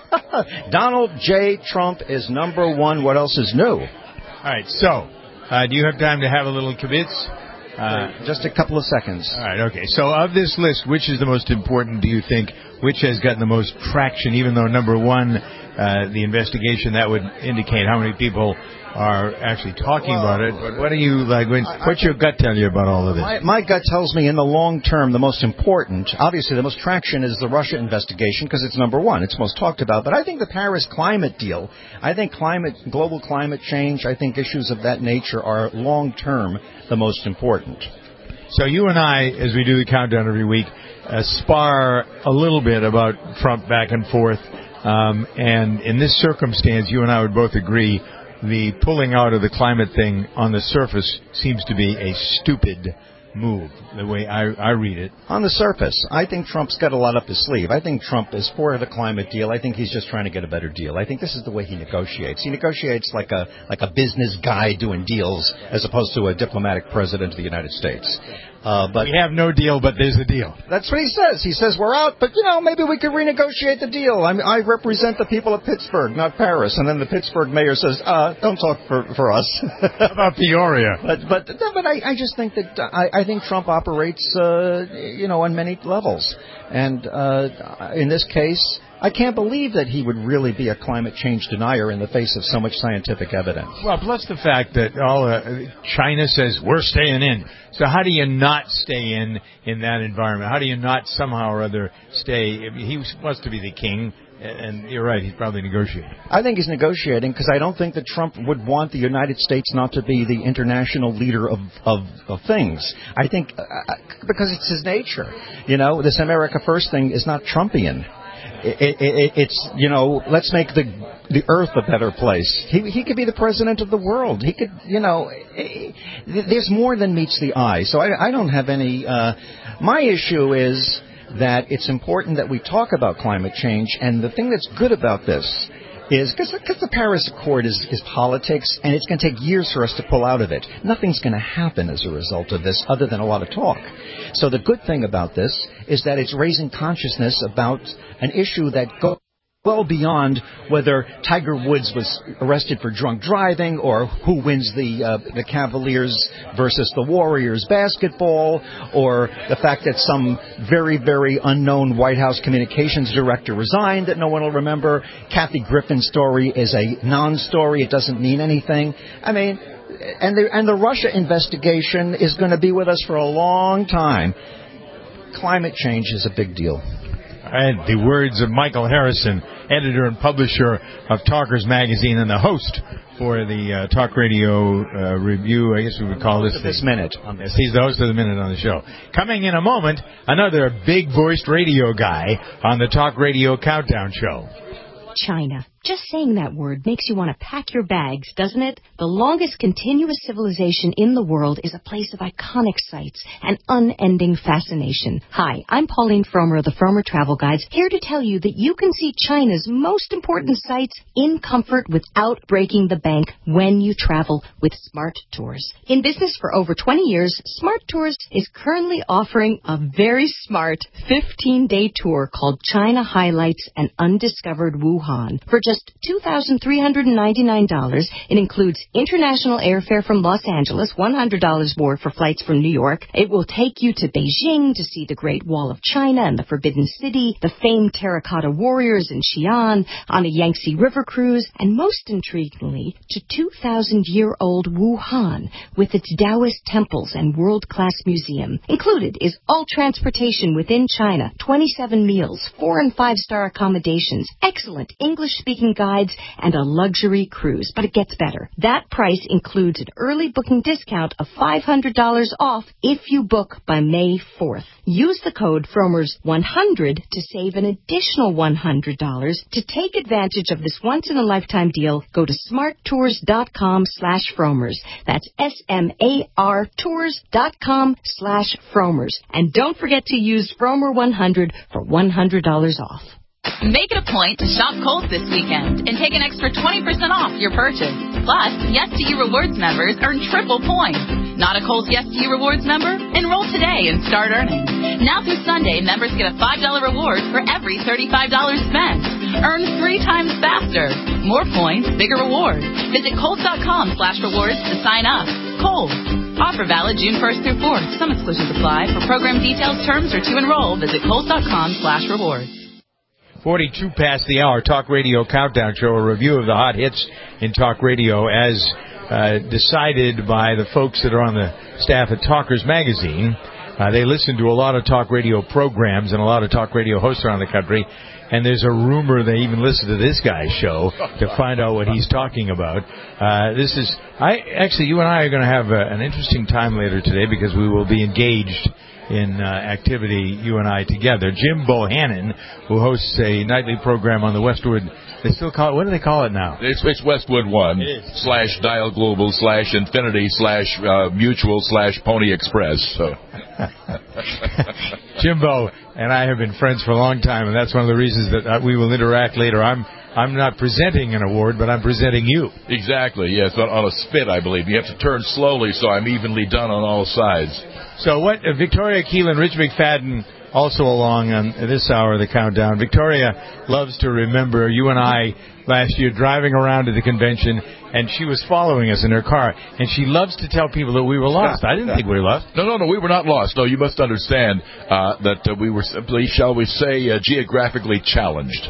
Donald J. Trump is number 1. What else is new? All right, so do you have time to have a little kibitz? Just a couple of seconds. All right, okay. So of this list, which is the most important, do you think? Which has gotten the most traction, even though number 1, the investigation, that would indicate how many people are actually talking about it. But what do you like? What's your gut tell you about all of this? My gut tells me in the long term, the most important, obviously the most traction is the Russia investigation because it's number 1. It's most talked about. But I think the Paris climate deal, I think global climate change, I think issues of that nature are long term the most important. So you and I, as we do the countdown every week, spar a little bit about Trump back and forth. And in this circumstance, you and I would both agree the pulling out of the climate thing on the surface seems to be a stupid move, the way I read it. On the surface, I think Trump's got a lot up his sleeve. I think Trump is for the climate deal. I think he's just trying to get a better deal. I think this is the way he negotiates. He negotiates like a business guy doing deals as opposed to a diplomatic president of the United States. But we have no deal, but there's a deal. That's what he says. He says, we're out, but, maybe we could renegotiate the deal. I represent the people of Pittsburgh, not Paris. And then the Pittsburgh mayor says, don't talk for us. How about Peoria? But I just think that I think Trump operates, on many levels. And in this case, I can't believe that he would really be a climate change denier in the face of so much scientific evidence. Well, plus the fact that China says we're staying in. So how do you not stay in that environment? How do you not somehow or other stay? He wants to be the king, and you're right, he's probably negotiating. I think he's negotiating because I don't think that Trump would want the United States not to be the international leader of things. I think because it's his nature. This America First thing is not Trumpian. It's let's make the earth a better place. He could be the president of the world. He could, there's more than meets the eye. So I don't have any. My issue is that it's important that we talk about climate change, and the thing that's good about this is because the Paris Accord is politics, and it's going to take years for us to pull out of it. Nothing's going to happen as a result of this other than a lot of talk. So the good thing about this is that it's raising consciousness about an issue that goes well beyond whether Tiger Woods was arrested for drunk driving or who wins the Cavaliers versus the Warriors basketball, or the fact that some very, very unknown White House communications director resigned that no one will remember. Kathy Griffin's story is a non-story. It doesn't mean anything. I mean, and the Russia investigation is going to be with us for a long time. Climate change is a big deal. And the words of Michael Harrison, editor and publisher of Talkers Magazine and the host for the Talk Radio Review, I guess we would call this Minute. Yes, he's the host of the Minute on the show. Coming in a moment, another big-voiced radio guy on the Talk Radio Countdown Show. China. Just saying that word makes you want to pack your bags, doesn't it? The longest continuous civilization in the world is a place of iconic sights and unending fascination. Hi, I'm Pauline Fromer of the Fromer Travel Guides, here to tell you that you can see China's most important sights in comfort without breaking the bank when you travel with Smart Tours. In business for over 20 years, Smart Tours is currently offering a very smart 15-day tour called China Highlights and Undiscovered Wuhan. For just $2,399, it includes international airfare from Los Angeles, $100 more for flights from New York. It will take you to Beijing to see the Great Wall of China and the Forbidden City, the famed terracotta warriors in Xi'an, on a Yangtze River cruise, and most intriguingly, to 2,000-year-old Wuhan with its Taoist temples and world-class museum. Included is all transportation within China, 27 meals, 4- and 5-star accommodations, excellent English-speaking guides, and a luxury cruise. But it gets better. That price includes an early booking discount of $500 off if you book by May 4th. Use the code FROMERS100 to save an additional $100. To take advantage of this once-in-a-lifetime deal, go to smarttours.com/Fromers. That's SMAR Tours.com/Fromers. And don't forget to use Fromer100 for $100 off. Make it a point to shop Kohl's this weekend and take an extra 20% off your purchase. Plus, Yes to You Rewards members earn triple points. Not a Kohl's Yes to You Rewards member? Enroll today and start earning. Now through Sunday, members get a $5 reward for every $35 spent. Earn 3 times faster. More points, bigger rewards. Visit Kohl's.com/rewards to sign up. Kohl's. Offer valid June 1st through 4th. Some exclusions apply. For program details, terms, or to enroll, visit Kohl's.com/rewards. 42 past the hour, Talk Radio Countdown Show, a review of the hot hits in talk radio as decided by the folks that are on the staff at Talkers Magazine. They listen to a lot of talk radio programs and a lot of talk radio hosts around the country, and there's a rumor they even listen to this guy's show to find out what he's talking about. You and I are going to have an interesting time later today because we will be engaged in activity, you and I together. Jim Bohannon, who hosts a nightly program on the Westwood, they still call it, what do they call it now? It's Westwood 1 / Dial Global / Infinity / Mutual / Pony Express. So. Jimbo and I have been friends for a long time, and that's one of the reasons that we will interact later. I'm not presenting an award, but I'm presenting you. Exactly, yes, on a spit, I believe. You have to turn slowly so I'm evenly done on all sides. So Victoria Keelan, Rich McFadden, also along on this hour of the countdown. Victoria loves to remember you and I last year driving around to the convention, and she was following us in her car, and she loves to tell people that we were lost. I didn't think we were lost. No, we were not lost. No, you must understand that we were simply, shall we say, geographically challenged.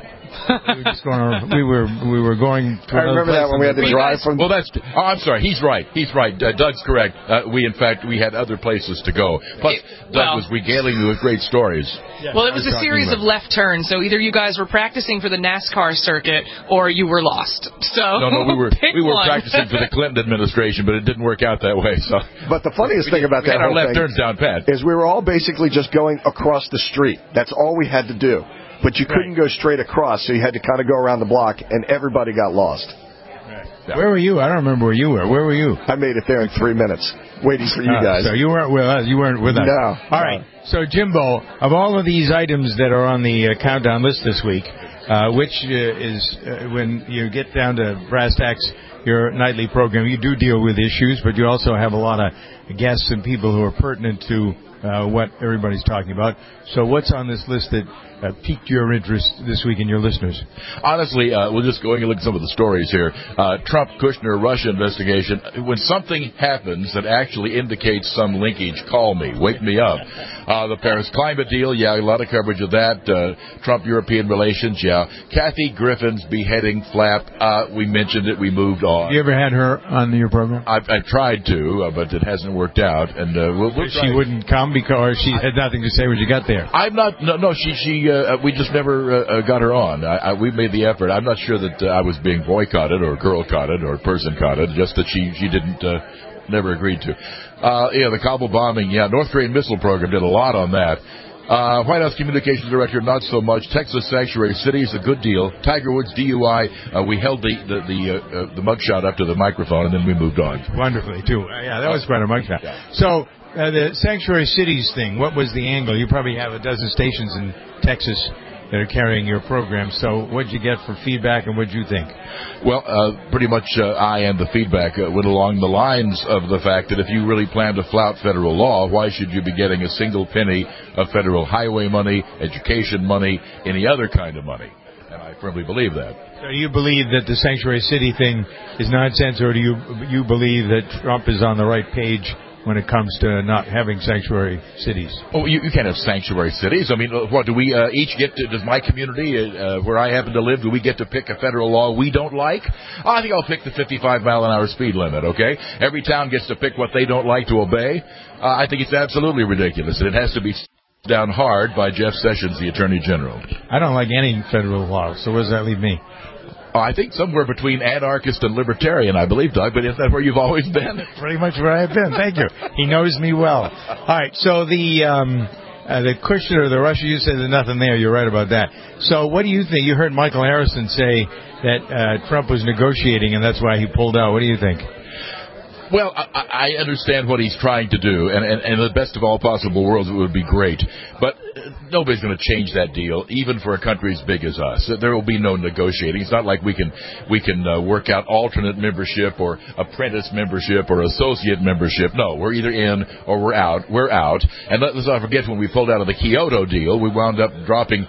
We were going to I remember that when we had to drive from... Well, I'm sorry. He's right. Doug's correct. We had other places to go. Plus, Doug was regaling me with great stories. Yeah. Well, it was a series of left turns, so either you guys were practicing for the NASCAR circuit or you were lost. So No, we were practicing for the Clinton administration, but it didn't work out that way. So, but the funniest thing about that whole our left thing turns down pat is we were all basically just going across the street. That's all we had to do. But you couldn't go straight across, so you had to kind of go around the block, and everybody got lost. Right. Where were you? I don't remember where you were. Where were you? I made it there in 3 minutes, waiting for you guys. So you weren't with us. You weren't with us. No. All right. So, Jimbo, of all of these items that are on the countdown list this week, which is when you get down to brass tacks, your nightly program, you do deal with issues, but you also have a lot of guests and people who are pertinent to what everybody's talking about. So what's on this list that piqued your interest this week in your listeners? Honestly, we're just going to look at some of the stories here. Trump-Kushner Russia investigation. When something happens that actually indicates some linkage, call me. Wake me up. The Paris climate deal, a lot of coverage of that. Trump-European relations, Kathy Griffin's beheading flap. We mentioned it. We moved on. Have you ever had her on your program? I've tried to, but it hasn't worked out. And she wouldn't come because she had nothing to say when you got there. I'm not. No. She. We just never got her on. We made the effort. I'm not sure that I was being boycotted or girl-cotted or person-cotted. Just that she didn't. Never agreed to. The Kabul bombing. North Korean missile program did a lot on that. White House Communications Director, not so much. Texas Sanctuary Cities, a good deal. Tiger Woods, DUI. We held the mugshot up to the microphone, and then we moved on. Wonderfully, too. Yeah, that was quite a mugshot. Yeah. So, the Sanctuary Cities thing, what was the angle? You probably have a dozen stations in Texas that are carrying your program. So what did you get for feedback, and what did you think? Well, pretty much I and the feedback went along the lines of the fact that if you really plan to flout federal law, why should you be getting a single penny of federal highway money, education money, any other kind of money? And I firmly believe that. So you believe that the Sanctuary City thing is nonsense, or do you believe that Trump is on the right page when it comes to not having sanctuary cities? Oh, you can't have sanctuary cities. I mean, what, do we each get to, does my community, where I happen to live, do we get to pick a federal law we don't like? I think I'll pick the 55-mile-an-hour speed limit, okay? Every town gets to pick what they don't like to obey. I think it's absolutely ridiculous, and it has to be down hard by Jeff Sessions, the Attorney General. I don't like any federal law, so where does that leave me? I think somewhere between anarchist and libertarian, I believe, Doug, but is that where you've always been? Pretty much where I've been. Thank you. He knows me well. All right, so the Kushner, the Russia, you said there's nothing there. You're right about that. So what do you think? You heard Michael Harrison say that Trump was negotiating, and that's why he pulled out. What do you think? Well, I understand what he's trying to do, and in the best of all possible worlds, it would be great. But nobody's going to change that deal, even for a country as big as us. There will be no negotiating. It's not like we can work out alternate membership or apprentice membership or associate membership. No, we're either in or we're out. We're out. And let's not forget, when we pulled out of the Kyoto deal, we wound up dropping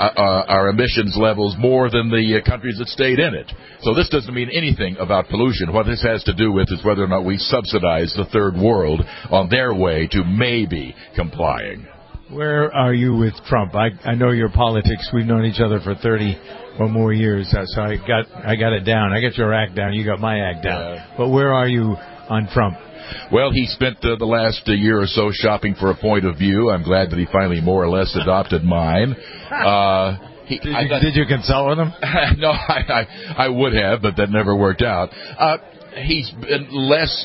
our emissions levels more than the countries that stayed in it. So this doesn't mean anything about pollution. What this has to do with is whether or not we subsidize the third world on their way to maybe complying. Where are you with Trump? I know your politics. We've known each other for 30 or more years, so I got it down. I got your act down. You got my act down. But where are you on Trump? Well, he spent the last year or so shopping for a point of view. I'm glad that he finally more or less adopted mine. Did you consult with him? No, I would have, but that never worked out. He's been less...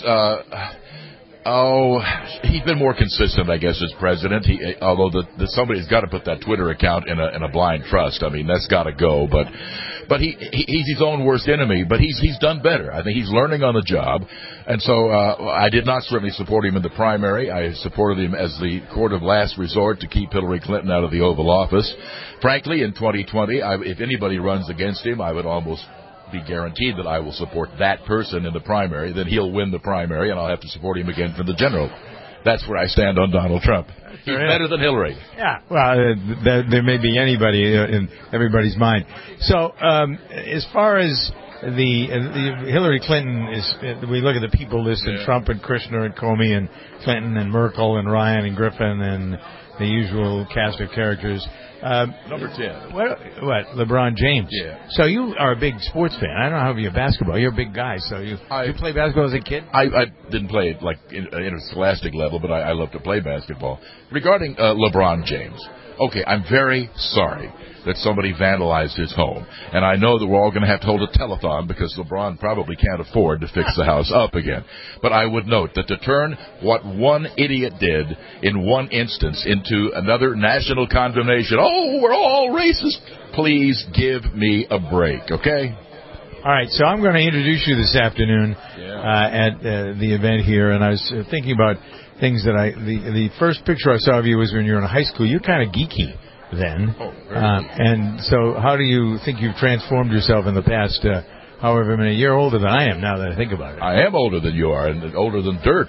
he's been more consistent, I guess, as president. Although somebody's got to put that Twitter account in a blind trust. I mean, that's got to go. But he's his own worst enemy. But he's done better. I think he's learning on the job. And so I did not certainly support him in the primary. I supported him as the court of last resort to keep Hillary Clinton out of the Oval Office. Frankly, in 2020, if anybody runs against him, I would almost be guaranteed that I will support that person in the primary. Then he'll win the primary, and I'll have to support him again for the general. That's where I stand on Donald Trump. He's better than Hillary. Yeah, well, there may be anybody in everybody's mind. So, as far as the Hillary Clinton is, we look at the people list, and Trump and Kushner and Comey and Clinton and Merkel and Ryan and Griffin and the usual cast of characters. Number 10. What? LeBron James. Yeah. So you are a big sports fan. I don't know how you're basketball. You're a big guy. So you play basketball as a kid? I didn't play it like in a scholastic level, but I love to play basketball. Regarding LeBron James, okay, I'm very sorry that somebody vandalized his home. And I know that we're all going to have to hold a telethon because LeBron probably can't afford to fix the house up again. But I would note that to turn what one idiot did in one instance into another national condemnation, we're all racist, please give me a break, okay? All right, so I'm going to introduce you this afternoon at the event here, and I was thinking about things that the first picture I saw of you was when you were in high school. You're kind of geeky then. And so how do you think you've transformed yourself in the past, however many? You're older than I am now that I think about it. I am older than you are, and older than dirt.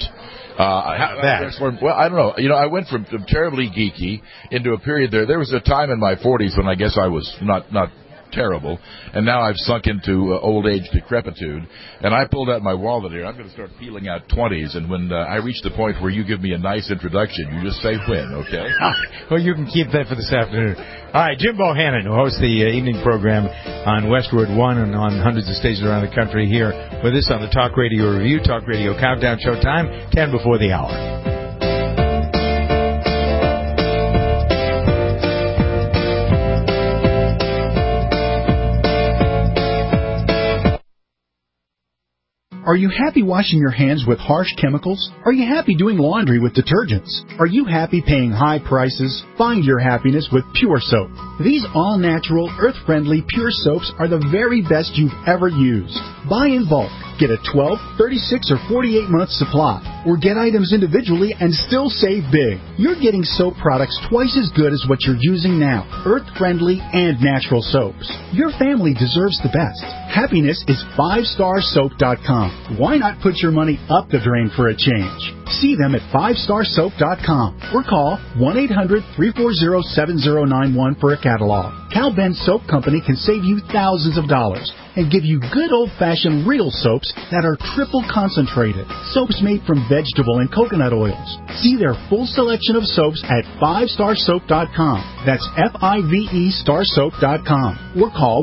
Well, I don't know. You know, I went from terribly geeky into a period there was a time in my 40s when I guess I was not terrible, and now I've sunk into old age decrepitude, and I pulled out my wallet here. I'm going to start peeling out 20s, and when I reach the point where you give me a nice introduction, you just say when, okay? Well, you can keep that for this afternoon. All right, Jim Bohannon, who hosts the evening program on Westwood One and on hundreds of stations around the country, here with us on the Talk Radio Review, Talk Radio Countdown, showtime, 10 before the hour. Are you happy washing your hands with harsh chemicals? Are you happy doing laundry with detergents? Are you happy paying high prices? Find your happiness with Pure Soap. These all-natural, earth-friendly Pure Soaps are the very best you've ever used. Buy in bulk. Get a 12, 36, or 48-month supply. Or get items individually and still save big. You're getting soap products twice as good as what you're using now. Earth-friendly and natural soaps. Your family deserves the best. Happiness is 5starsoap.com. Why not put your money up the drain for a change? See them at 5starsoap.com or call 1-800-340-7091 for a catalog. Cal Ben Soap Company can save you thousands of dollars and give you good old-fashioned real soaps that are triple concentrated. Soaps made from vegetable and coconut oils. See their full selection of soaps at 5starsoap.com. That's F-I-V-E starsoap.com. Or call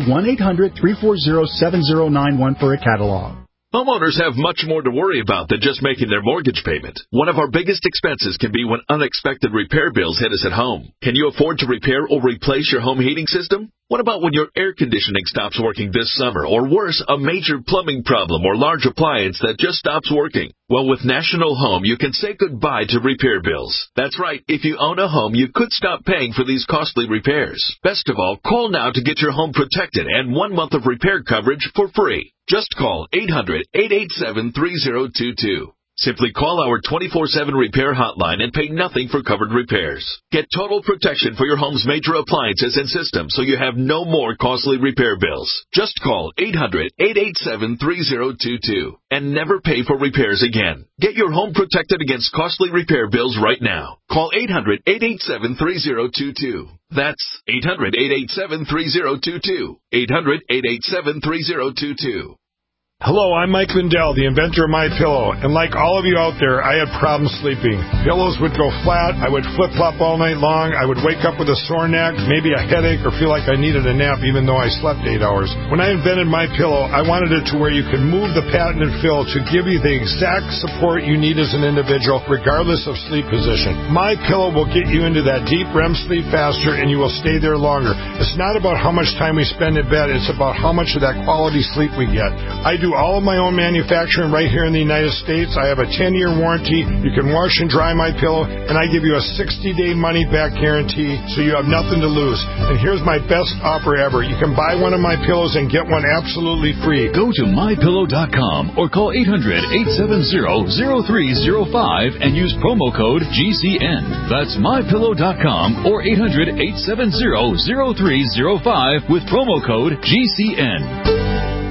1-800-340-7091 for a catalog. Homeowners have much more to worry about than just making their mortgage payment. One of our biggest expenses can be when unexpected repair bills hit us at home. Can you afford to repair or replace your home heating system? What about when your air conditioning stops working this summer? Or worse, a major plumbing problem or large appliance that just stops working? Well, with National Home, you can say goodbye to repair bills. That's right. If you own a home, you could stop paying for these costly repairs. Best of all, call now to get your home protected and 1 month of repair coverage for free. Just call 800-887-3022. Simply call our 24/7 repair hotline and pay nothing for covered repairs. Get total protection for your home's major appliances and systems so you have no more costly repair bills. Just call 800-887-3022 and never pay for repairs again. Get your home protected against costly repair bills right now. Call 800-887-3022. That's 800-887-3022. 800-887-3022. Hello, I'm Mike Lindell, the inventor of MyPillow, and like all of you out there, I had problems sleeping. Pillows would go flat, I would flip-flop all night long, I would wake up with a sore neck, maybe a headache, or feel like I needed a nap even though I slept 8 hours. When I invented MyPillow, I wanted it to where you could move the patented fill to give you the exact support you need as an individual, regardless of sleep position. MyPillow will get you into that deep REM sleep faster, and you will stay there longer. It's not about how much time we spend in bed, it's about how much of that quality sleep we get. I do all of my own manufacturing right here in the United States. I have a 10-year warranty. You can wash and dry MyPillow, and I give you a 60-day money-back guarantee, so you have nothing to lose. And here's my best offer ever. You can buy one of my pillows and get one absolutely free. Go to MyPillow.com or call 800-870-0305 and use promo code GCN. That's MyPillow.com or 800-870-0305 with promo code GCN.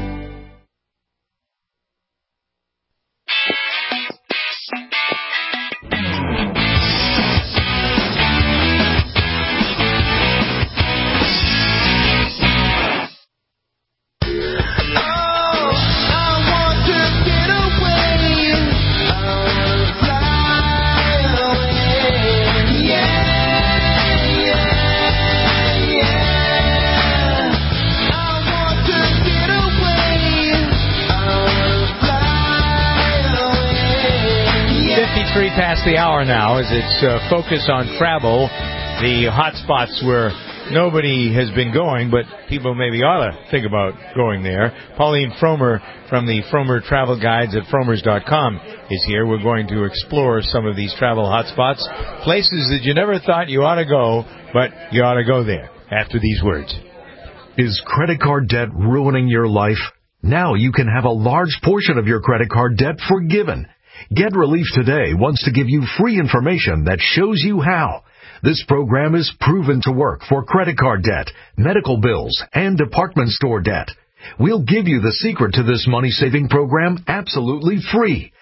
Past the hour now as it's focus on travel, the hot spots where nobody has been going, but people maybe ought to think about going there. Pauline Frommer from the Frommer Travel Guides at Frommers.com is here. We're going to explore some of these travel hotspots, places that you never thought you ought to go, but you ought to go there after these words. Is credit card debt ruining your life? Now you can have a large portion of your credit card debt forgiven. Get Relief Today wants to give you free information that shows you how. This program is proven to work for credit card debt, medical bills, and department store debt. We'll give you the secret to this money-saving program absolutely free.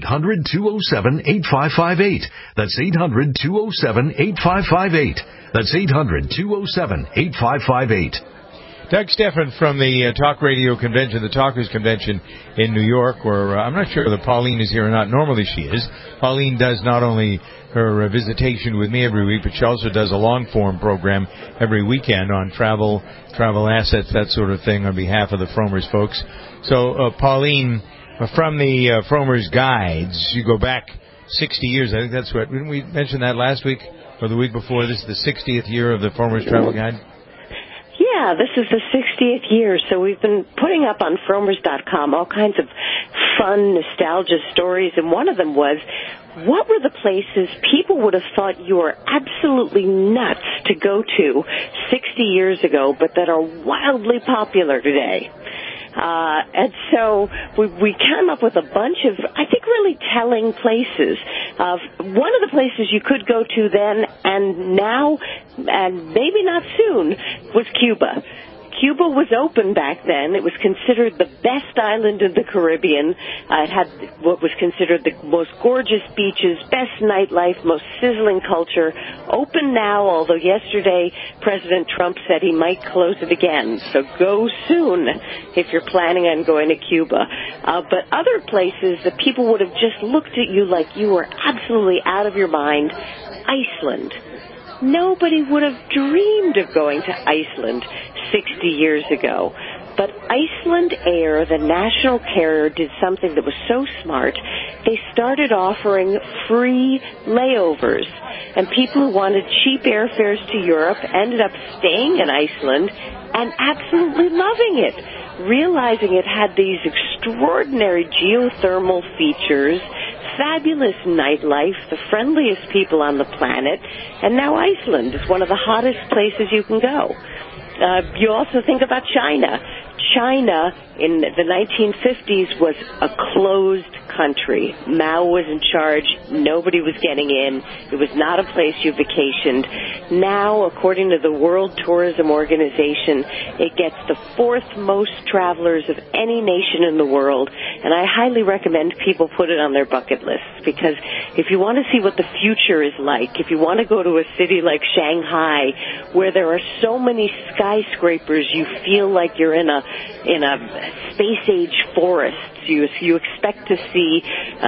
800-207-8558. That's 800-207-8558. That's 800-207-8558. Doug Steffen from the Talk Radio Convention, the Talkers Convention in New York, where I'm not sure whether Pauline is here or not. Normally she is. Pauline does not only her visitation with me every week, but she also does a long-form program every weekend on travel assets, that sort of thing, on behalf of the Frommers folks. So, Pauline, from the Frommers Guides, you go back 60 years. I think that's what, didn't we mention that last week or the week before? This is the 60th year of the Frommers Travel Guide? Yeah, this is the 60th year, so we've been putting up on Frommers.com all kinds of fun nostalgia stories, and one of them was, what were the places people would have thought you were absolutely nuts to go to 60 years ago, but that are wildly popular today? And so we came up with a bunch of, I think, really telling places. One of the places you could go to then and now, and maybe not soon, was Cuba. Cuba was open back then. It was considered the best island in the Caribbean. It had what was considered the most gorgeous beaches, best nightlife, most sizzling culture. Open now, although yesterday President Trump said he might close it again. So go soon if you're planning on going to Cuba. But other places that people would have just looked at you like you were absolutely out of your mind. Iceland. Nobody would have dreamed of going to Iceland 60 years ago. But Iceland Air, the national carrier, did something that was so smart. They started offering free layovers. And people who wanted cheap airfares to Europe ended up staying in Iceland and absolutely loving it, realizing it had these extraordinary geothermal features, fabulous nightlife, the friendliest people on the planet, and now Iceland is one of the hottest places you can go. You also think about China. China in the 1950s was a closed country. Mao was in charge. Nobody was getting in. It was not a place you vacationed. Now, according to the World Tourism Organization, it gets the fourth most travelers of any nation in the world. And I highly recommend people put it on their bucket lists, because if you want to see what the future is like, if you want to go to a city like Shanghai, where there are so many skyscrapers, you feel like you're in a space age forest. You expect to see,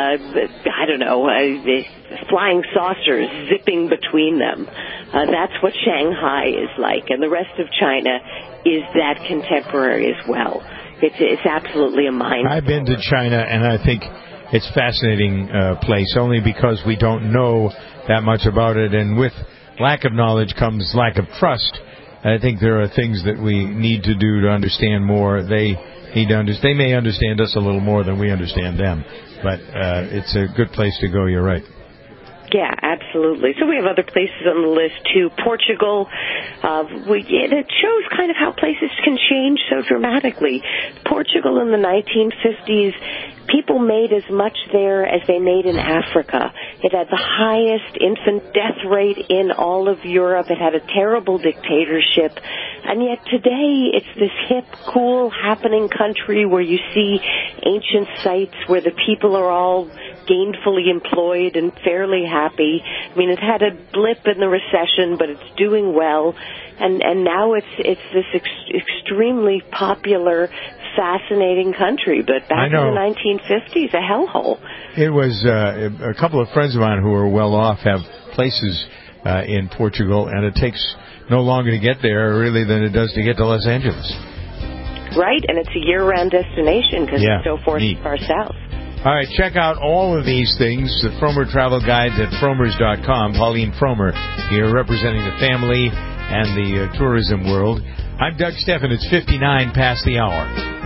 flying saucers zipping between them. That's what Shanghai is like, and the rest of China is that contemporary as well. It's absolutely a mind. I've been to China, and I think it's a fascinating place, only because we don't know that much about it, and with lack of knowledge comes lack of trust. I think there are things that we need to do to understand more. They may understand us a little more than we understand them, but it's a good place to go. You're right. Yeah, absolutely. So we have other places on the list, too. Portugal, it shows kind of how places can change so dramatically. Portugal in the 1950s, people made as much there as they made in Africa. It had the highest infant death rate in all of Europe. It had a terrible dictatorship. And yet today, it's this hip, cool, happening country where you see ancient sites where the people are all gainfully employed and fairly happy. I mean, it had a blip in the recession, but it's doing well. And now it's this extremely popular, fascinating country. But back in the 1950s, a hellhole. It was a couple of friends of mine who are well off have places in Portugal, and it takes no longer to get there, really, than it does to get to Los Angeles. Right, and it's a year-round destination because it's so far south. All right, check out all of these things, the Frommer Travel Guides at Fromers.com. Pauline Frommer here representing the family and the tourism world. I'm Doug Steffen. It's 59 past the hour.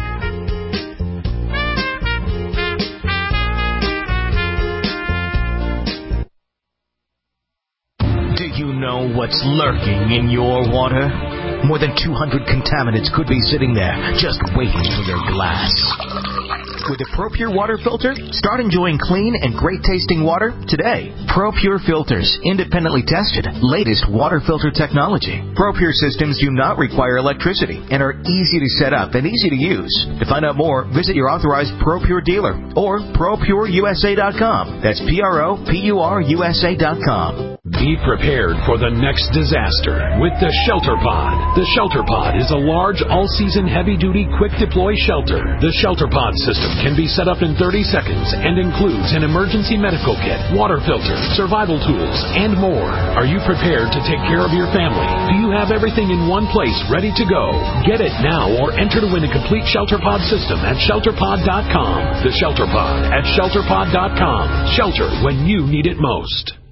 Do you know what's lurking in your water? More than 200 contaminants could be sitting there, just waiting for your glass. With a ProPure water filter, start enjoying clean and great-tasting water today. ProPure filters, independently tested, latest water filter technology. ProPure systems do not require electricity and are easy to set up and easy to use. To find out more, visit your authorized ProPure dealer or ProPureUSA.com. That's ProPureUSA.com. Be prepared for the next disaster with the Shelter Pod. The Shelter Pod is a large, all-season, heavy-duty, quick-deploy shelter. The Shelter Pod system can be set up in 30 seconds and includes an emergency medical kit, water filter, survival tools, and more. Are you prepared to take care of your family? Do you have everything in one place ready to go? Get it now or enter to win a complete Shelter Pod system at ShelterPod.com. The Shelter Pod at ShelterPod.com. Shelter when you need it most.